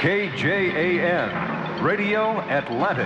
KJAN, Radio Atlantic.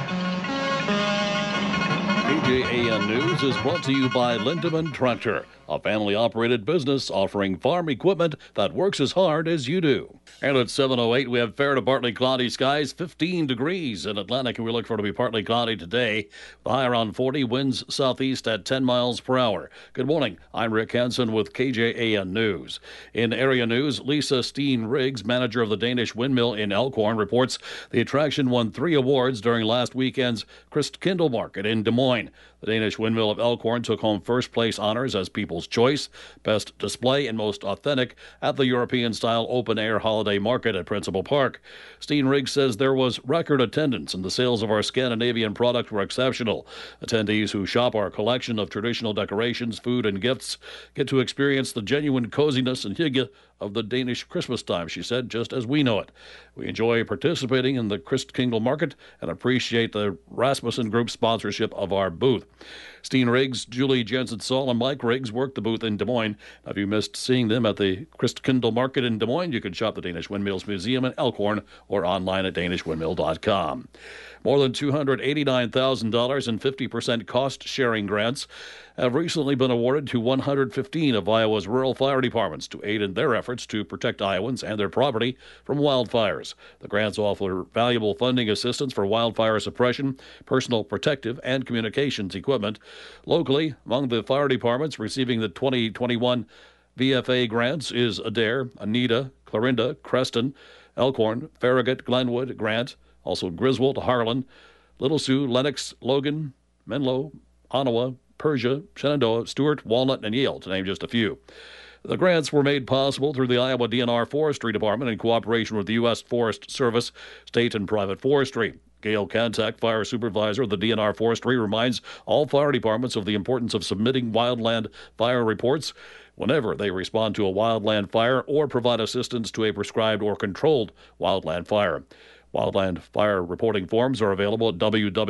KJAN News is brought to you by Lindemann Tractor, a family-operated business offering farm equipment that works as hard as you do. And at 7:08, we have fair to partly cloudy skies, 15 degrees in Atlantic, and we look for it to be partly cloudy today. The high around 40, winds southeast at 10 miles per hour. Good morning. I'm Rick Hansen with KJAN News. In area news, Lisa Steen Riggs, manager of the Danish Windmill in Elkhorn, reports the attraction won 3 awards during last weekend's Christkindl Market in Des Moines. The Danish Windmill of Elkhorn took home first place honors as People's Choice, Best Display, and Most Authentic at the European-style open-air holiday market at Principal Park. Steen Riggs says there was record attendance and the sales of our Scandinavian product were exceptional. Attendees who shop our collection of traditional decorations, food, and gifts get to experience the genuine coziness and hygge of the Danish Christmas time, she said, just as we know it. We enjoy participating in the Christkindl Market and appreciate the Rasmussen Group sponsorship of our booth. Steen Riggs, Julie Jensen-Saul, and Mike Riggs worked the booth in Des Moines. Now, if you missed seeing them at the Christkindl Market in Des Moines, you can shop the Danish Windmills Museum in Elkhorn or online at danishwindmill.com. More than $289,000 in 50% cost-sharing grants have recently been awarded to 115 of Iowa's rural fire departments to aid in their efforts to protect Iowans and their property from wildfires. The grants offer valuable funding assistance for wildfire suppression, personal protective, and communications equipment. Locally, among the fire departments receiving the 2021 VFA grants is Adair, Anita, Clarinda, Creston, Elkhorn, Farragut, Glenwood, Grant, also Griswold, Harlan, Little Sioux, Lennox, Logan, Menlo, Ottawa, Persia, Shenandoah, Stewart, Walnut, and Yale, to name just a few. The grants were made possible through the Iowa DNR Forestry Department in cooperation with the U.S. Forest Service, state and private forestry. Gail Kantak, fire supervisor of the DNR Forestry, reminds all fire departments of the importance of submitting wildland fire reports whenever they respond to a wildland fire or provide assistance to a prescribed or controlled wildland fire. Wildland fire reporting forms are available at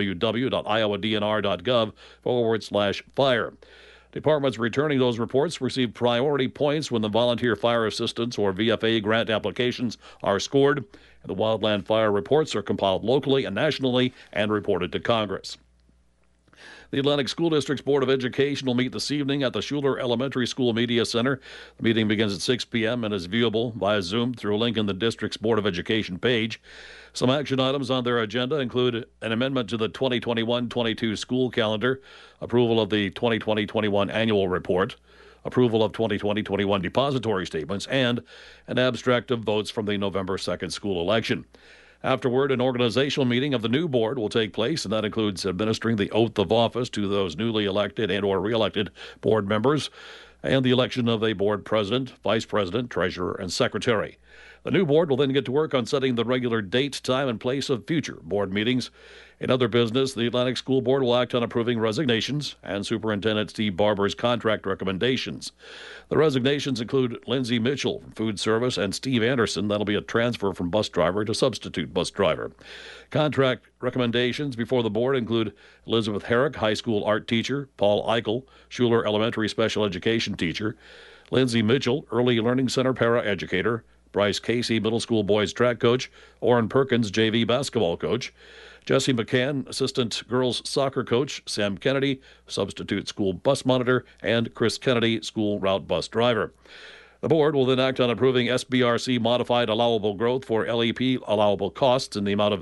www.iowadnr.gov/fire. Departments returning those reports receive priority points when the volunteer fire assistance or VFA grant applications are scored, and the wildland fire reports are compiled locally and nationally and reported to Congress. The Atlantic School District's Board of Education will meet this evening at the Schuler Elementary School Media Center. The meeting begins at 6 p.m. and is viewable via Zoom through a link in the district's Board of Education page. Some action items on their agenda include an amendment to the 2021-22 school calendar, approval of the 2020-21 annual report, approval of 2020-21 depository statements, and an abstract of votes from the November 2nd school election. Afterward, an organizational meeting of the new board will take place, and that includes administering the oath of office to those newly elected and or re-elected board members, and the election of a board president, vice president, treasurer, and secretary. The new board will then get to work on setting the regular date, time, and place of future board meetings. In other business, the Atlantic School Board will act on approving resignations and Superintendent Steve Barber's contract recommendations. The resignations include Lindsay Mitchell from Food Service and Steve Anderson. That'll be a transfer from bus driver to substitute bus driver. Contract recommendations before the board include Elizabeth Herrick, high school art teacher, Paul Eichel, Schuler Elementary special education teacher, Lindsay Mitchell, early learning center paraeducator, Bryce Casey, middle school boys track coach, Orrin Perkins, JV basketball coach, Jesse McCann, assistant girls soccer coach, Sam Kennedy, substitute school bus monitor, and Chris Kennedy, school route bus driver. The board will then act on approving SBRC modified allowable growth for LEP allowable costs in the amount of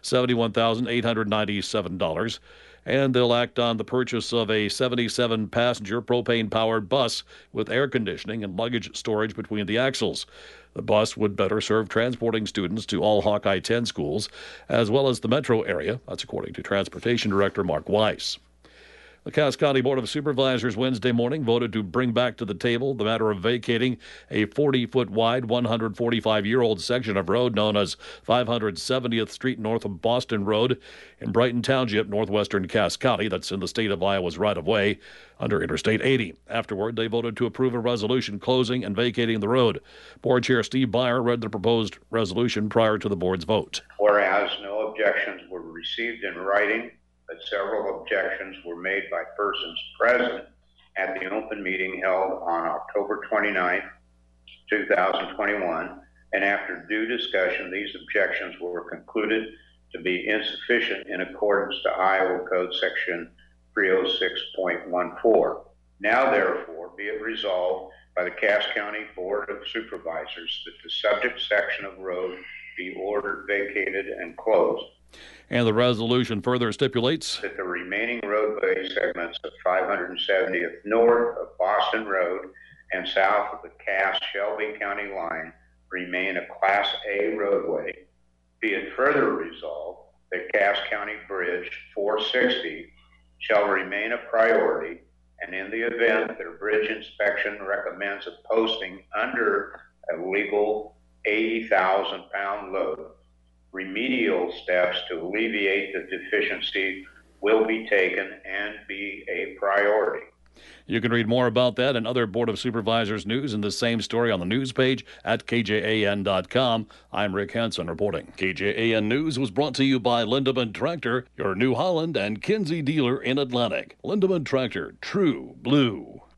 $71,897. And they'll act on the purchase of a 77-passenger propane-powered bus with air conditioning and luggage storage between the axles. The bus would better serve transporting students to all Hawkeye 10 schools, as well as the metro area. That's according to Transportation Director Mark Weiss. The Cass County Board of Supervisors Wednesday morning voted to bring back to the table the matter of vacating a 40-foot wide, 145-year-old section of road known as 570th Street north of Boston Road in Brighton Township, northwestern Cass County. That's in the state of Iowa's right-of-way under Interstate 80. Afterward, they voted to approve a resolution closing and vacating the road. Board Chair Steve Byer read the proposed resolution prior to the board's vote. Whereas no objections were received in writing, but several objections were made by persons present at the open meeting held on October 29, 2021, and after due discussion, these objections were concluded to be insufficient in accordance to Iowa Code Section 306.14. Now, therefore, be it resolved by the Cass County Board of Supervisors that the subject section of road be ordered vacated and closed. And the resolution further stipulates that the remaining roadway segments of 570th north of Boston Road and south of the Cass-Shelby County line remain a Class A roadway. Be it further resolved that Cass County Bridge 460 shall remain a priority, and in the event that a bridge inspection recommends a posting under a legal 80,000-pound load, remedial steps to alleviate the deficiency will be taken and be a priority. You can read more about that and other Board of Supervisors news in the same story on the news page at KJAN.com. I'm Rick Hansen reporting. KJAN News was brought to you by Lindemann Tractor, your New Holland and Kinsey dealer in Atlantic. Lindemann Tractor, true blue.